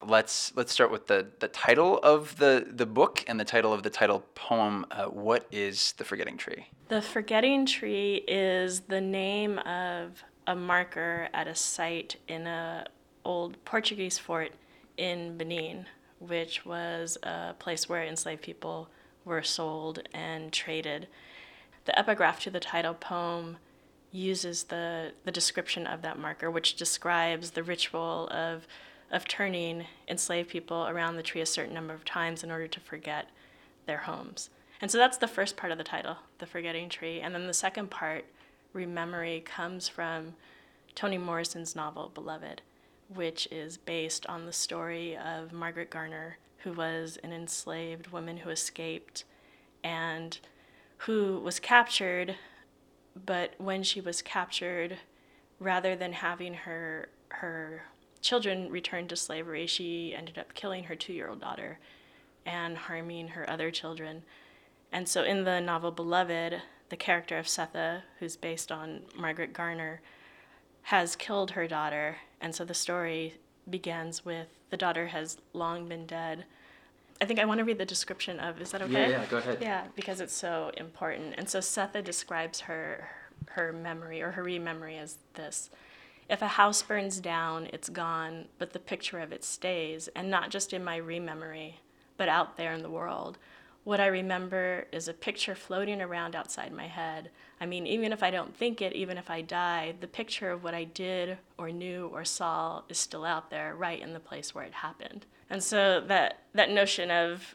let's start with the title of the book and the title of the title poem. What is The Forgetting Tree? The Forgetting Tree is the name of a marker at a site in a old Portuguese fort in Benin, which was a place where enslaved people were sold and traded. The epigraph to the title poem uses the description of that marker, which describes the ritual of turning enslaved people around the tree a certain number of times in order to forget their homes. And so that's the first part of the title, The Forgetting Tree. And then the second part, Rememory, comes from Toni Morrison's novel, Beloved, which is based on the story of Margaret Garner, who was an enslaved woman who escaped and who was captured, but when she was captured, rather than having her children returned to slavery, she ended up killing her 2-year-old daughter and harming her other children. And so in the novel Beloved, the character of Sethe, who's based on Margaret Garner, has killed her daughter. And so the story begins with the daughter has long been dead. I think I want to read the description of, is that okay? Yeah, go ahead. Yeah, because it's so important. And so Sethe describes her memory or her rememory as this. If a house burns down, it's gone, but the picture of it stays, and not just in my rememory, but out there in the world. What I remember is a picture floating around outside my head. I mean, even if I don't think it, even if I die, the picture of what I did or knew or saw is still out there, right in the place where it happened. And so that notion of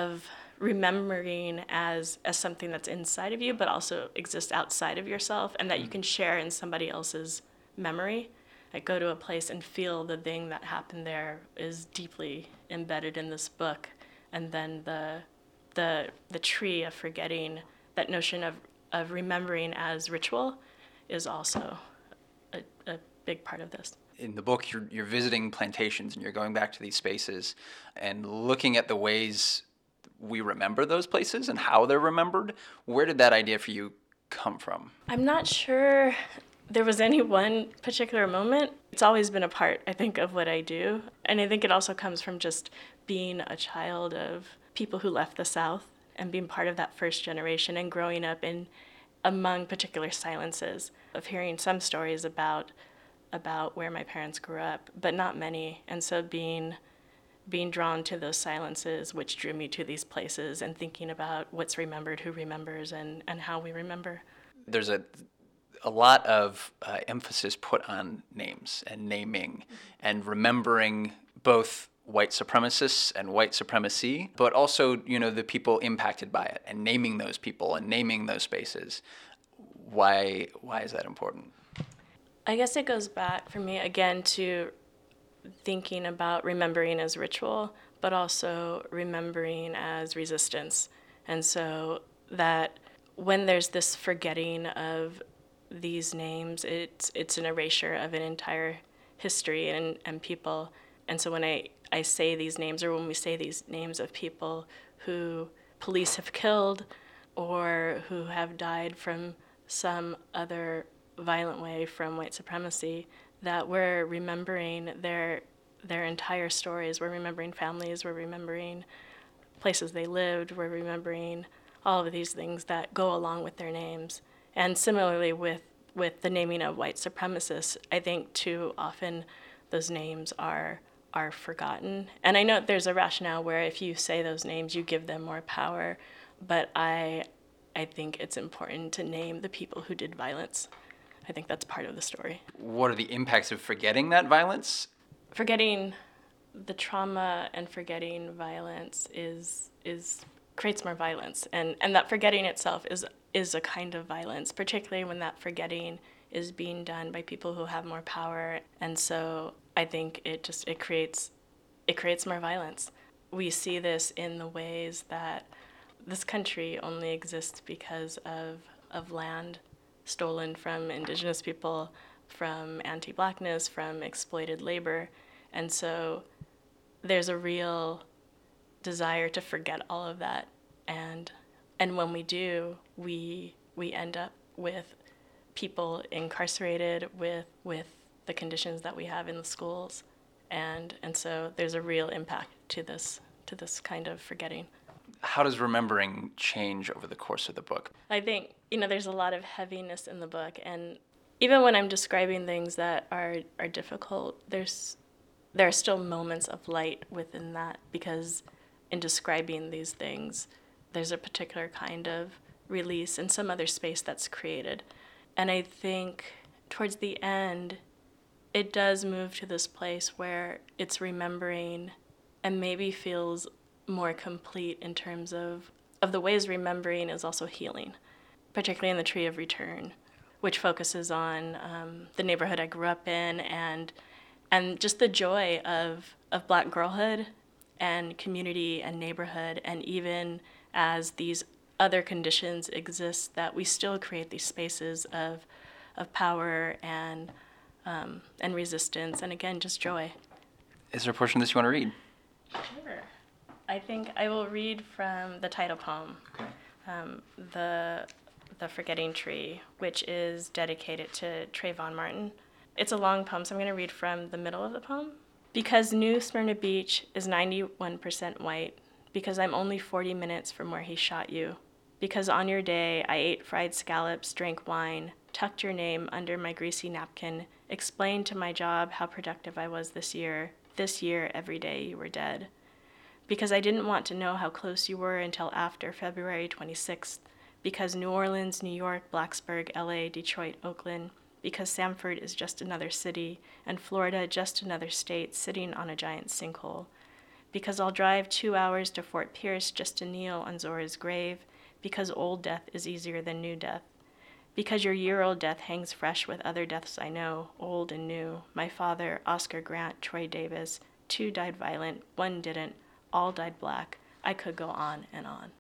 remembering as something that's inside of you, but also exists outside of yourself, and that you can share in somebody else's memory. I go to a place and feel the thing that happened there is deeply embedded in this book. And then the tree of forgetting, that notion of remembering as ritual, is also a big part of this. In the book, you're visiting plantations and you're going back to these spaces and looking at the ways we remember those places and how they're remembered. Where did that idea for you come from? I'm not sure there was any one particular moment. It's always been a part, I think, of what I do. And I think it also comes from just being a child of people who left the South and being part of that first generation and growing up among particular silences, of hearing some stories about where my parents grew up, but not many. And so being drawn to those silences, which drew me to these places, and thinking about what's remembered, who remembers, and how we remember. There's a lot of emphasis put on names and naming and remembering both white supremacists and white supremacy, but also, the people impacted by it, and naming those people and naming those spaces. Why is that important? I guess it goes back for me again to thinking about remembering as ritual, but also remembering as resistance. And so that when there's this forgetting of these names, it's an erasure of an entire history and people. And so when I say these names, or when we say these names of people who police have killed or who have died from some other violent way from white supremacy, that we're remembering their entire stories. We're remembering families, we're remembering places they lived, we're remembering all of these things that go along with their names. And similarly with the naming of white supremacists, I think too often those names are forgotten. And I know there's a rationale where if you say those names, you give them more power, but I think it's important to name the people who did violence. I think that's part of the story. What are the impacts of forgetting that violence? Forgetting the trauma and forgetting violence creates more violence, and that forgetting itself is a kind of violence, particularly when that forgetting is being done by people who have more power. And so I think it creates more violence. We see this in the ways that this country only exists because of land stolen from indigenous people, from anti-Blackness, from exploited labor. And so there's a real desire to forget all of that. And when we do, we end up with people incarcerated, with the conditions that we have in the schools. And so there's a real impact to this kind of forgetting. How does remembering change over the course of the book? I think, there's a lot of heaviness in the book, and even when I'm describing things that are difficult, there are still moments of light within that, because in describing these things, there's a particular kind of release and some other space that's created. And I think towards the end, it does move to this place where it's remembering and maybe feels more complete in terms of the ways remembering is also healing, particularly in the Tree of Return, which focuses on the neighborhood I grew up in and just the joy of Black girlhood and community and neighborhood, and even as these other conditions exist, that we still create these spaces of power and resistance, and again, just joy. Is there a portion of this you want to read? Sure. I think I will read from the title poem, the Forgetting Tree, which is dedicated to Trayvon Martin. It's a long poem, so I'm going to read from the middle of the poem. Because New Smyrna Beach is 91% white, because I'm only 40 minutes from where he shot you, because on your day I ate fried scallops, drank wine, tucked your name under my greasy napkin, explained to my job how productive I was this year every day you were dead. Because I didn't want to know how close you were until after February 26th, because New Orleans, New York, Blacksburg, LA, Detroit, Oakland, because Sanford is just another city, and Florida just another state sitting on a giant sinkhole. Because I'll drive 2 hours to Fort Pierce just to kneel on Zora's grave, because old death is easier than new death. Because your year-old death hangs fresh with other deaths I know, old and new. My father, Oscar Grant, Troy Davis, 2 died violent, 1 didn't, all died black. I could go on and on.